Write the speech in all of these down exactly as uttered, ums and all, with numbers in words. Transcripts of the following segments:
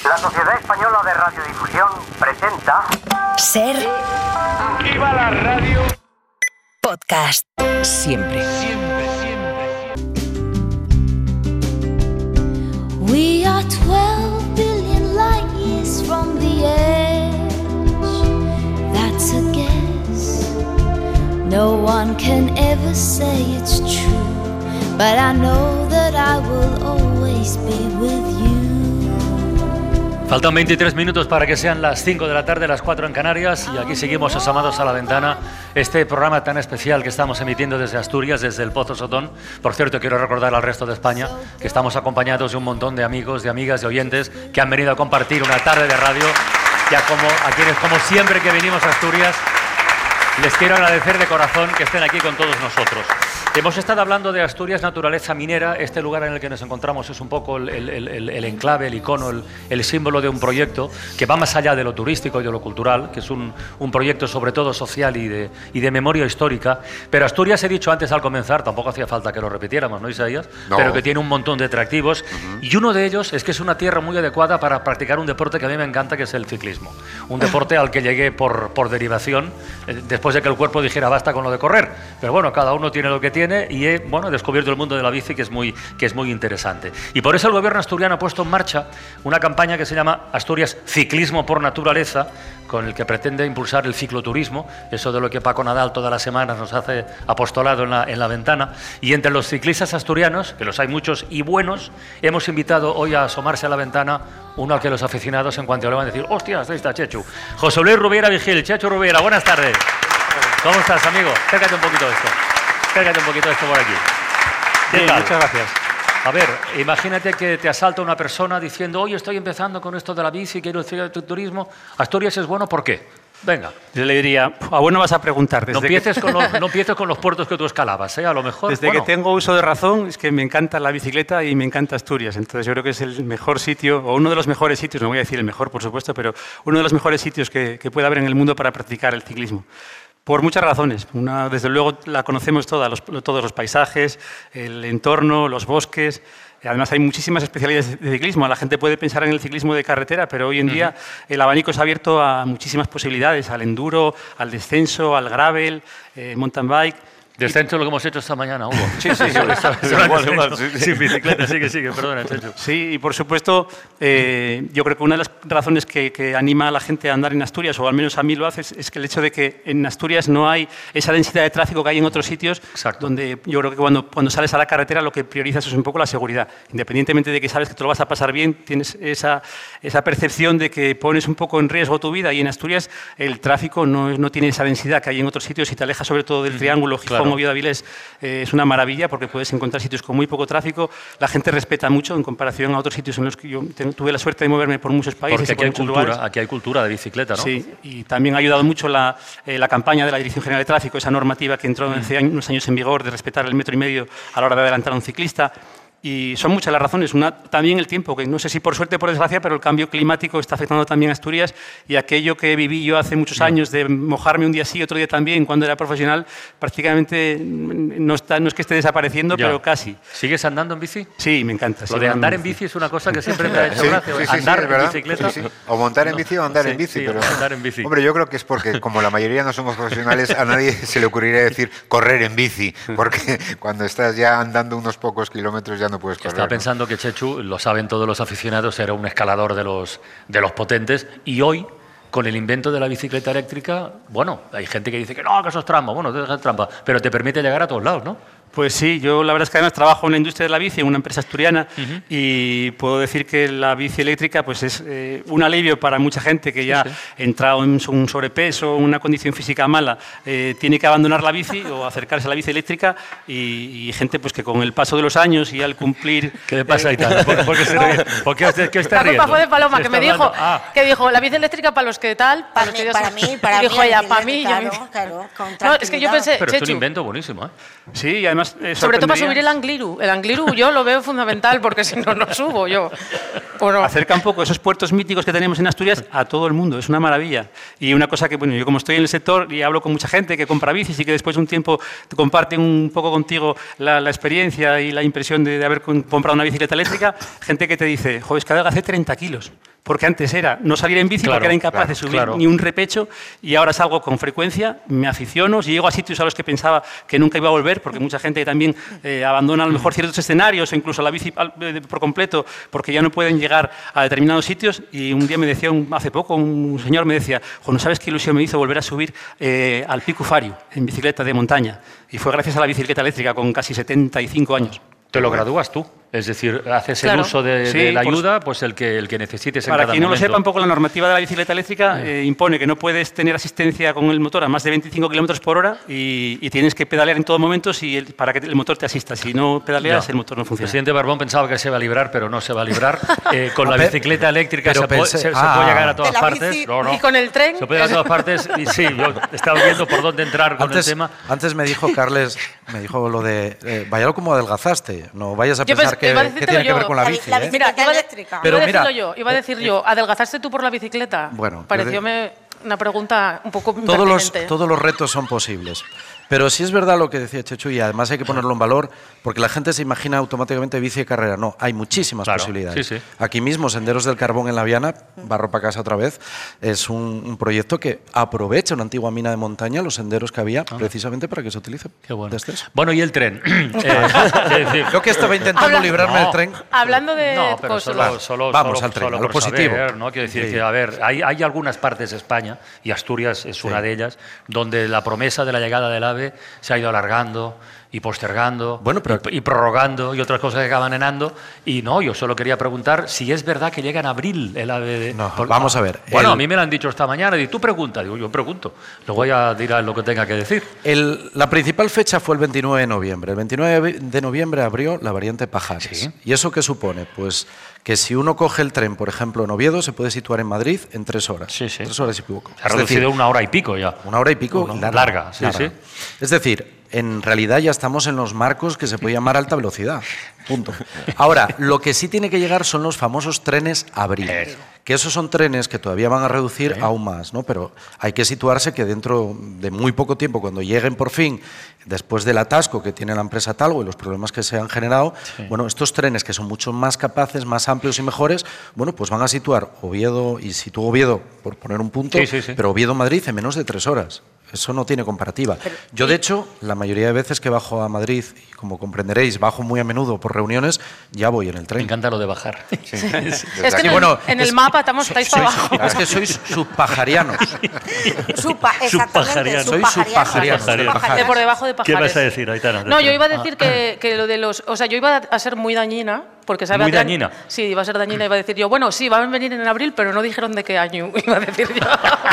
La Sociedad Española de Radiodifusión presenta... Ser... Aquí va la radio... Podcast. Siempre. Siempre, siempre. We are twelve billion light years from the edge. That's a guess. No one can ever say it's true, but I know that I will always be with you. Faltan veintitrés minutos para que sean las cinco de la tarde, las cuatro en Canarias, y aquí seguimos asomados a la ventana este programa tan especial que estamos emitiendo desde Asturias, desde el Pozo Sotón. Por cierto, quiero recordar al resto de España que estamos acompañados de un montón de amigos, de amigas, de oyentes que han venido a compartir una tarde de radio, y a, como, a quienes, como siempre que venimos a Asturias, les quiero agradecer de corazón que estén aquí con todos nosotros. Hemos estado hablando de Asturias, naturaleza minera. Este lugar en el que nos encontramos es un poco el, el, el, el enclave, el icono, el, el símbolo de un proyecto que va más allá de lo turístico y de lo cultural, que es un, un proyecto sobre todo social y de, y de memoria histórica. Pero Asturias, he dicho antes al comenzar, tampoco hacía falta que lo repitiéramos, ¿no, Isaías? No. Pero que tiene un montón de atractivos. Uh-huh. Y uno de ellos es que es una tierra muy adecuada para practicar un deporte que a mí me encanta, que es el ciclismo. Un deporte al que llegué por, por derivación, eh, después de que el cuerpo dijera basta con lo de correr. Pero bueno, cada uno tiene lo que tiene. Y he, bueno, he descubierto el mundo de la bici, que es, muy, que es muy interesante. Y por eso el gobierno asturiano ha puesto en marcha una campaña que se llama Asturias Ciclismo por Naturaleza, con el que pretende impulsar el cicloturismo, eso de lo que Paco Nadal todas las semanas nos hace apostolado en la, en la ventana. Y entre los ciclistas asturianos, que los hay muchos y buenos, hemos invitado hoy a asomarse a la ventana uno al que los aficionados, en cuanto le van a decir, hostias, ahí está Chechu. José Luis Rubiera Vigil. Chechu Rubiera, buenas tardes. ¿Cómo estás, amigo? Acércate un poquito de esto. Acércate un poquito de esto por aquí. ¿Qué Bien, tal? muchas gracias. A ver, imagínate que te asalta una persona diciendo, hoy estoy empezando con esto de la bici, quiero el turismo. Asturias es bueno, ¿por qué? Venga. Yo le diría, a bueno vas a preguntar. Desde no, empieces que... con los, no empieces con los puertos que tú escalabas, ¿eh? A lo mejor... Desde bueno. que tengo uso de razón, es que me encanta la bicicleta y me encanta Asturias. Entonces yo creo que es el mejor sitio, o uno de los mejores sitios, no voy a decir el mejor, por supuesto, pero uno de los mejores sitios que, que puede haber en el mundo para practicar el ciclismo. Por muchas razones. Una, desde luego la conocemos toda, los, todos los paisajes, el entorno, los bosques. Además hay muchísimas especialidades de ciclismo. La gente puede pensar en el ciclismo de carretera, pero hoy en uh-huh. día el abanico se ha abierto a muchísimas posibilidades, al enduro, al descenso, al gravel, eh, mountain bike. Descenso lo que hemos hecho esta mañana, Hugo. Sí, sí, sí. igual, igual, sí, sí. Sin bicicleta, sigue, sigue, perdona, Chechu. Sí, y por supuesto, eh, yo creo que una de las razones que, que anima a la gente a andar en Asturias, o al menos a mí lo hace, es, es que el hecho de que en Asturias no hay esa densidad de tráfico que hay en otros sitios. Exacto. Donde yo creo que cuando, cuando sales a la carretera lo que priorizas es un poco la seguridad. Independientemente de que sabes que te lo vas a pasar bien, tienes esa, esa percepción de que pones un poco en riesgo tu vida, y en Asturias el tráfico no, no tiene esa densidad que hay en otros sitios, y te alejas sobre todo del triángulo Gijón, claro. Oviedo, Avilés. Eh, es una maravilla porque puedes encontrar sitios con muy poco tráfico. La gente respeta mucho en comparación a otros sitios en los que yo tuve la suerte de moverme por muchos países. Porque aquí, y por hay muchos cultura, lugares. aquí hay cultura de bicicleta, ¿no? Sí, y también ha ayudado mucho la, eh, la campaña de la Dirección General de Tráfico, esa normativa que entró hace mm. unos años en vigor, de respetar el metro y medio a la hora de adelantar a un ciclista. Y son muchas las razones. Una, también el tiempo, que no sé si por suerte o por desgracia, pero el cambio climático está afectando también a Asturias, y aquello que viví yo hace muchos años de mojarme un día sí, otro día también, cuando era profesional, prácticamente no, está, no es que esté desapareciendo, ya. pero casi. ¿Sigues andando en bici? Sí, me encanta. Lo de andar en bici es una cosa que siempre me ha hecho sí, gracia. Sí, sí, andar sí, en bicicleta. Sí, sí. O montar en bici o andar sí, en bici. Sí, pero, andar en bici. Hombre, yo creo que es porque, como la mayoría no somos profesionales, a nadie se le ocurriría decir correr en bici, porque cuando estás ya andando unos pocos kilómetros ya no puedes correr. Estaba pensando ¿no? que Chechu, lo saben todos los aficionados, era un escalador de los, de los potentes, y hoy, con el invento de la bicicleta eléctrica, bueno, hay gente que dice que no, que eso es trampa, bueno, eso es trampa, pero te permite llegar a todos lados, ¿no? Pues sí, yo la verdad es que además trabajo en la industria de la bici, en una empresa asturiana, uh-huh. y puedo decir que la bici eléctrica pues es eh, un alivio para mucha gente que ya sí, sí. entrado en un sobrepeso, una condición física mala, eh, tiene que abandonar la bici o acercarse a la bici eléctrica, y, y gente pues que con el paso de los años y al cumplir... ¿Qué le pasa ahí tanto? ¿Por, por qué se ríe? ¿Por qué, qué está riendo? La culpa fue de Paloma, que me dijo, ah. que dijo, la bici eléctrica para los que tal... Para, para, mí, los para que mí, para dijo mí. ella, para mí. Claro, yo, claro, con no, es que yo pensé, pero Chechu, es un invento buenísimo, ¿eh? Sí, y además... Eh, sobre todo para subir el Angliru. El Angliru yo lo veo fundamental, porque si no, no subo yo. Bueno. Acerca un poco esos puertos míticos que tenemos en Asturias a todo el mundo, es una maravilla. Y una cosa que, bueno, yo como estoy en el sector y hablo con mucha gente que compra bicis y que después de un tiempo te comparten un poco contigo la, la experiencia y la impresión de, de haber comprado una bicicleta eléctrica, gente que te dice, joder, es que adelgacé treinta kilos. porque antes era no salir en bici Claro, porque era incapaz claro, de subir claro. ni un repecho, y ahora salgo con frecuencia, me aficiono, llego a sitios a los que pensaba que nunca iba a volver, porque mucha gente también eh, abandona a lo mejor ciertos escenarios o incluso la bici al- eh, por completo porque ya no pueden llegar a determinados sitios. Y un día me decía, un- hace poco, un señor me decía, "Jo, ¿no sabes qué ilusión me hizo volver a subir eh, al Pico Fario en bicicleta de montaña?". Y fue gracias a la bicicleta eléctrica con casi setenta y cinco años. Te lo gradúas tú. Es decir, haces el Claro. uso de, Sí, de la por- ayuda, pues el que, el que necesites en Para cada quien no lo momento. sepa, un poco la normativa de la bicicleta eléctrica eh, impone que no puedes tener asistencia con el motor a más de veinticinco kilómetros por hora y, y tienes que pedalear en todo momento si el- para que el motor te asista. Si no pedaleas, Ya. el motor no El funciona. presidente Barbón pensaba que se iba a librar, pero no se va a librar. Eh, con la Pe- bicicleta eléctrica pero se, puede, pensé- se- se ah. puede llegar a todas De la partes. bici No, no. Y con el tren. Se puede llegar a todas partes. Y sí, yo estaba viendo por dónde entrar con Antes, el tema. antes me dijo Carles, me dijo lo de, eh, vayalo como adelgazaste, no vayas a Yo pensar pens- que, iba a que decírtelo tiene que yo. ver con la La- bici. la ¿eh? bici- Mira, iba, de- eléctrica. Pero iba a mira, decirlo yo, iba a decir yo, ¿adelgazaste tú por la bicicleta? Bueno, Parecióme una pregunta un poco Todos los, impertinente. todos los retos son posibles. Pero sí es verdad lo que decía Chechu, y además hay que ponerlo en valor, porque la gente se imagina automáticamente bici de carrera. No, hay muchísimas Claro, posibilidades. sí, sí. Aquí mismo, Senderos del Carbón en La Viana, barro para casa otra vez, es un, un proyecto que aprovecha una antigua mina de montaña, los senderos que había, precisamente para que se utilice. Ah. Qué bueno. desde eso. Bueno, y el tren. Eh, es decir, Yo que estaba intentando Habla- librarme No. del tren. Hablando de No, pero cosas. solo, solo, Vamos solo- al tren, solo a lo por positivo. saber, ¿no? Quiero decir Sí. que, a ver, hay, hay algunas partes de España, y Asturias es una Sí. de ellas, donde la promesa de la llegada del AVE se ha ido alargando y postergando Bueno, pero- y, y prorrogando y otras cosas que acaban enando. Y no, yo solo quería preguntar si es verdad que llega en abril el AVE. De, No, vamos a ver, Bueno, el- a mí me lo han dicho esta mañana y tú pregunta. Digo, yo pregunto. Luego ya dirá lo que tenga que decir. El- la principal fecha fue el veintinueve de noviembre. El veintinueve de noviembre abrió la variante Pajares. Sí. ¿Y eso qué supone? Pues que si uno coge el tren, por ejemplo, en Oviedo, se puede situar en Madrid en tres horas. Sí, sí. Tres horas y poco. Se ha Es reducido decir, una hora y pico ya. una hora y pico Una- larga. larga, sí, sí. Es decir, en realidad ya estamos en los marcos que se puede llamar alta velocidad. Punto. Ahora, lo que sí tiene que llegar son los famosos trenes abril. Eso. Que esos son trenes que todavía van a reducir aún más, ¿no? Pero hay que situarse que dentro de muy poco tiempo, cuando lleguen por fin, después del atasco que tiene la empresa Talgo y los problemas que se han generado, Sí. bueno, estos trenes que son mucho más capaces, más amplios y mejores, bueno, pues van a situar Oviedo, y sitúo Oviedo, por poner un punto, Sí, sí, sí. pero Oviedo-Madrid en menos de tres horas. Eso no tiene comparativa. Yo, de hecho, la mayoría de veces que bajo a Madrid, y como comprenderéis, bajo muy a menudo por reuniones, ya voy en el Me tren. encanta lo de bajar. Sí. Es que en, Sí, el, bueno, en el es- mapa estamos, estáis para Sois- abajo. es que sois subpajarianos. Supa, exactamente. Subpajariano. Soy subpajariano. subpajariano. Subpajariano. De por debajo de ¿Qué pajares. vas a decir, Aitana? No, yo iba a decir que, que lo de los... O sea, yo iba a ser muy dañina, porque sabe a ¿Muy tren- dañina? Sí, iba a ser dañina, iba a decir yo, bueno, sí, van a venir en abril, pero no dijeron de qué año, iba a decir yo.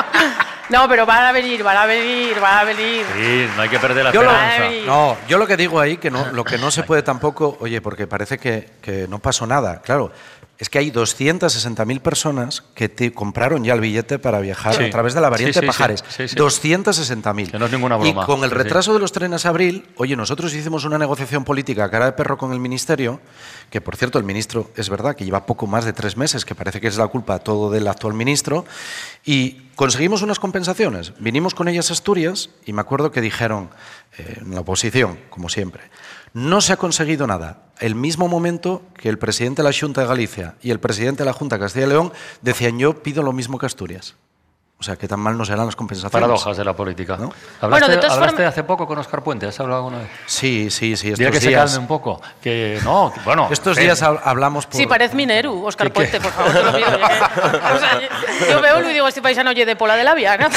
No, pero van a venir, van a venir, van a venir. Sí, no hay que perder la Yo lo, esperanza. Ay. no, yo lo que digo ahí, que no, lo que no se puede tampoco, oye, porque parece que, que no pasó nada, claro, es que hay doscientas sesenta mil personas que te compraron ya el billete para viajar Sí. a través de la variante Sí, sí, sí, Pajares. sí, sí. doscientas sesenta mil. Que no es ninguna broma. Y con el Sí, sí. retraso de los trenes a abril, oye, nosotros hicimos una negociación política a cara de perro con el Ministerio, que por cierto el ministro es verdad que lleva poco más de tres meses, que parece que es la culpa todo del actual ministro, y conseguimos unas compensaciones. Vinimos con ellas a Asturias y me acuerdo que dijeron, eh, en la oposición, como siempre, no se ha conseguido nada. El mismo momento que el presidente de la Xunta de Galicia y el presidente de la Junta de Castilla y León decían, yo pido lo mismo que Asturias. O sea, que tan mal no serán las compensaciones. Paradojas de la política. ¿No? ¿Hablaste, Bueno, de todas hablaste formas- hace poco con Óscar Puente? ¿Has hablado alguna vez? Sí, sí, sí. Estos Dile que se días, calme un poco. Que no, que- bueno. estos sí. días hab- hablamos por... Sí, parece Mineru, Óscar ¿Qué, qué? Puente, por favor, te lo pido. ¿eh? O sea, yo, yo veo y digo, este paisano oye de Pola de la Viana.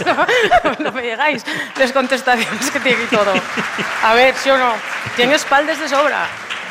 No, no me digáis las contestaciones que tiene y todo. A ver, ¿sí o no? Tiene espaldas de sobra.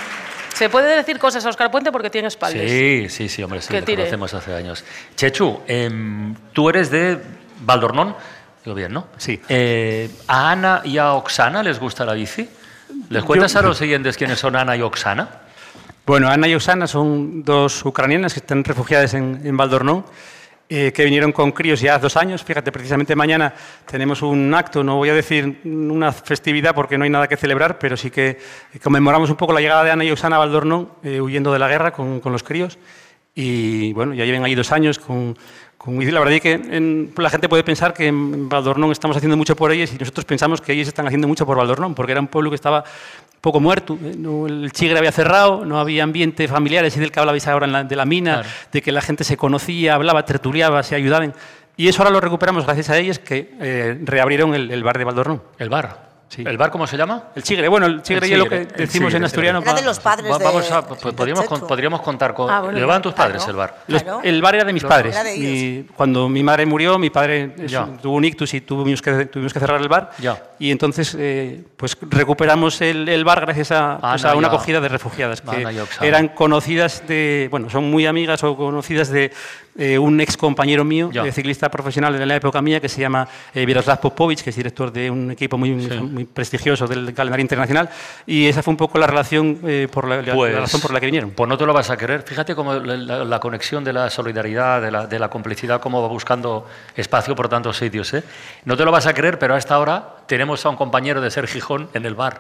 Se puede decir cosas a Óscar Puente porque tiene espaldas. Sí, sí, sí, hombre, sí, Que lo tire. conocemos hace años. Chechu, em, tú eres de Valdornón, digo bien, ¿no? Sí. Eh, ¿A Ana y a Oksana les gusta la bici? ¿Les cuentas Yo- a los siguientes quiénes son Ana y Oksana? Bueno, Ana y Oksana son dos ucranianas que están refugiadas en, en Valdornón, eh, que vinieron con críos ya hace dos años. Fíjate, precisamente mañana tenemos un acto, no voy a decir una festividad porque no hay nada que celebrar, pero sí que conmemoramos un poco la llegada de Ana y Oksana a Valdornón, eh, huyendo de la guerra con, con los críos. y bueno, ya llevan ahí dos años con... con la verdad es que en, la gente puede pensar que en Valdornón estamos haciendo mucho por ellos y nosotros pensamos que ellos están haciendo mucho por Valdornón, porque era un pueblo que estaba un poco muerto, no, el Chigre había cerrado, no había ambiente familiar, ese del que hablabais ahora en la, de la mina, claro. de que la gente se conocía, hablaba, tertuliaba, se ayudaban. Y eso ahora lo recuperamos gracias a ellos que eh, reabrieron el, el bar de Valdornón. ¿El bar? Sí. ¿El bar cómo se llama? El Chigre. Bueno, el Chigre, el Chigre es lo que decimos Chigre, en asturiano. Era de los padres va, vamos a, de, pues, podríamos, de con, podríamos contar con... Ah, bueno, ¿le van tus padres claro, el bar? Los, claro. El bar era de mis los, padres. de mi, cuando mi madre murió, mi padre es, tuvo un ictus y tuvimos que, tuvimos que cerrar el bar. Ya. Y entonces eh, pues recuperamos el, el bar gracias a, pues a una acogida de refugiadas que Ana, eran conocidas de... Bueno, son muy amigas o conocidas de... Eh, un ex compañero mío, eh, ciclista profesional de la época mía, que se llama eh, Miroslav Popovic, que es director de un equipo muy, sí. muy prestigioso del calendario internacional, y esa fue un poco la relación, eh, por la, pues, la razón por la que vinieron. Pues no te lo vas a querer. Fíjate cómo la, la, la conexión de la solidaridad, de la, de la complicidad, cómo va buscando espacio por tantos sitios. ¿eh? No te lo vas a creer, pero a esta hora tenemos a un compañero de Ser Gijón en el bar.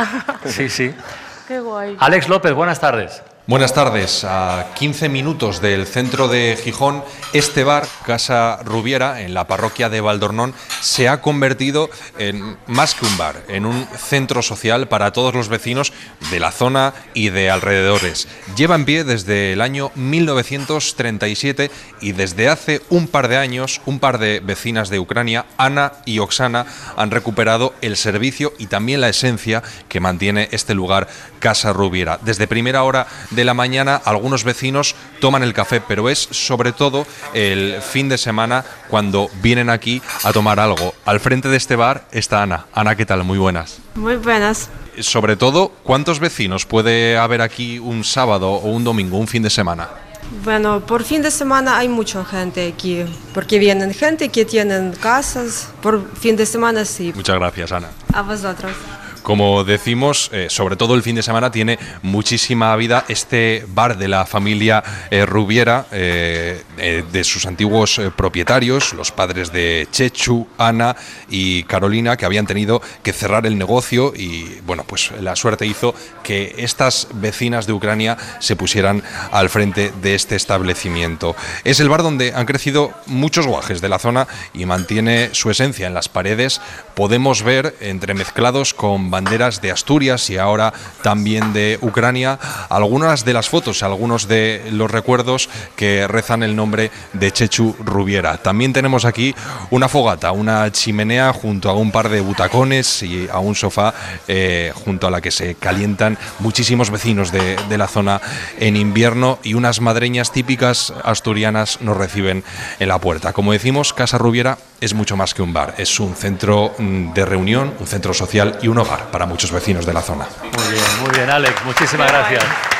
Sí, sí. Qué guay. Alex López, buenas tardes. Buenas tardes. A quince minutos del centro de Gijón, este bar, Casa Rubiera, en la parroquia de Valdornón, se ha convertido en más que un bar, en un centro social para todos los vecinos de la zona y de alrededores. Lleva en pie desde el año mil novecientos treinta y siete y desde hace un par de años, un par de vecinas de Ucrania, Ana y Oksana, han recuperado el servicio y también la esencia que mantiene este lugar, Casa Rubiera. Desde primera hora de la mañana algunos vecinos toman el café, pero es sobre todo el fin de semana cuando vienen aquí a tomar algo. Al frente de este bar está Ana. Ana, ¿qué tal? Muy buenas. Muy buenas. Sobre todo, ¿cuántos vecinos puede haber aquí un sábado o un domingo, un fin de semana? Bueno, por fin de semana hay mucha gente aquí, porque vienen gente que tienen casas, por fin de semana sí. Muchas gracias, Ana. A vosotros. Como decimos, eh, sobre todo el fin de semana tiene muchísima vida este bar de la familia eh, Rubiera, eh, eh, de sus antiguos eh, propietarios, los padres de Chechu, Ana y Carolina, que habían tenido que cerrar el negocio y, bueno, pues la suerte hizo que estas vecinas de Ucrania se pusieran al frente de este establecimiento. Es el bar donde han crecido muchos guajes de la zona y mantiene su esencia en las paredes. Podemos ver, entremezclados con banderas de Asturias y ahora también de Ucrania, algunas de las fotos, algunos de los recuerdos que rezan el nombre de Chechu Rubiera. También tenemos aquí una fogata, una chimenea junto a un par de butacones y a un sofá eh, junto a la que se calientan muchísimos vecinos de, de la zona en invierno, y unas madreñas típicas asturianas nos reciben en la puerta. Como decimos, Casa Rubiera es mucho más que un bar, es un centro de reunión, un centro social y un hogar para muchos vecinos de la zona. Muy bien, muy bien, Alex, muchísimas gracias.